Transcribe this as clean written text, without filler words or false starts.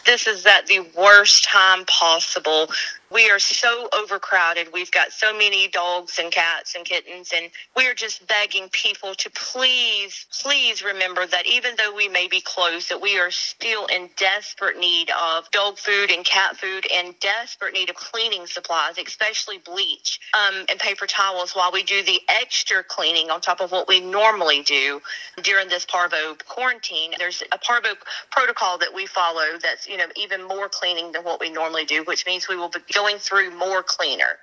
This is at the worst time possible. We are so overcrowded. We've got so many dogs and cats and kittens, and we are just begging people to please remember that even though we may be closed, that we are still in desperate need of dog food and cat food and desperate need of cleaning supplies, especially bleach and paper towels, while we do the extra cleaning on top of what we normally do during this Parvo quarantine. There's a Parvo protocol that we follow that's, even more cleaning than what we normally do, which means we will be going through more cleaner.